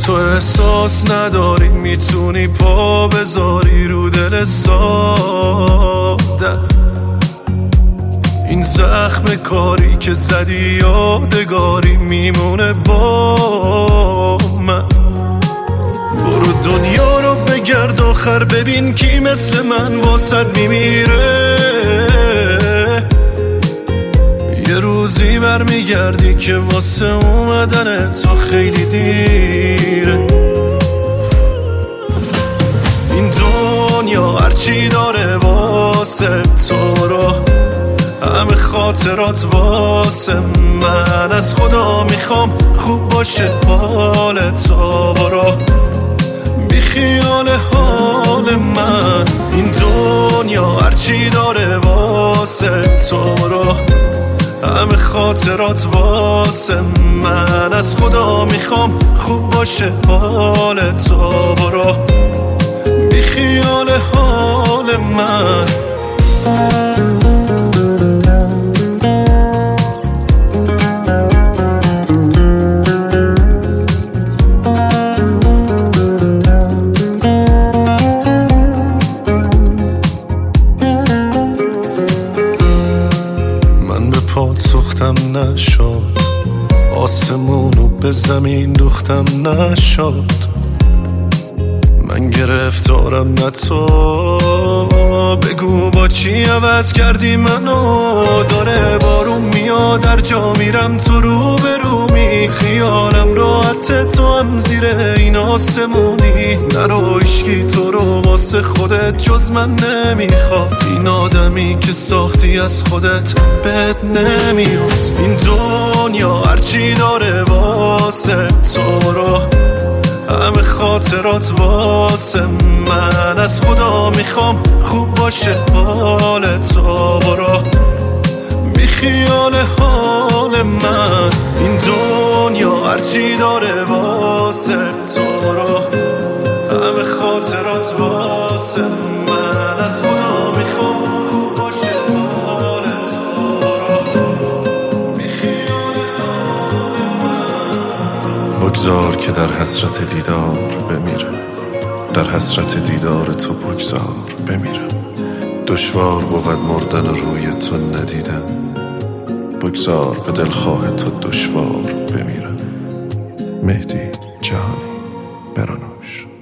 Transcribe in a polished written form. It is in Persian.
تو احساس نداری میتونی پا بذاری رو دل ساده. این زخم کاری که زدی یادگاری میمونه با من. برو دنیا رو بگرد آخر ببین کی مثل من واسد میمیره. یه روزی برمیگردی که واسه اومدن تو خیلی دیره. این دنیا هرچی داره واسه تو رو، همه خاطرات واسه من. از خدا میخوام خوب باشه حال تو، برو بی خیال حال من. این دنیا هرچی داره واسه تو رو، همه خاطرات واسه من. از خدا میخوام خوب باشه حال تو، برو بی خیال حال من. پات سوختم نشد، آسمونو به زمین دوختم نشد. من گرفتارم نه تو، بگو با چی عوض کردی منو. داره بارون میاد در جا میرم تو رو به رومی. خیالم راحت تو هم زیر این آسمونی. نرو عشقی تو رو واسه خودت جز من نمیخواد. این آدمی که ساختی از خودت بد نمیاد. این دنیا هرچی داره واسه تو رو، همه خاطرات واسه من. از خدا میخوام خوب باشه حال تو، برو بی خیال حال من. این دنیا هرچی داره واسه تو رو، همه خاطرات واسه من. از خدا میخوام خوب باشه حال تو، برو بی خیال حال من. بگذار که در حسرت دیدار بمیرم، در حسرت دیدار تو بگذار بمیرم. دشوار بود مردن و روی تو ندیدن، بگذار به دلخواه تو دشوار بمیرم. مهدی جهانی، برانوش.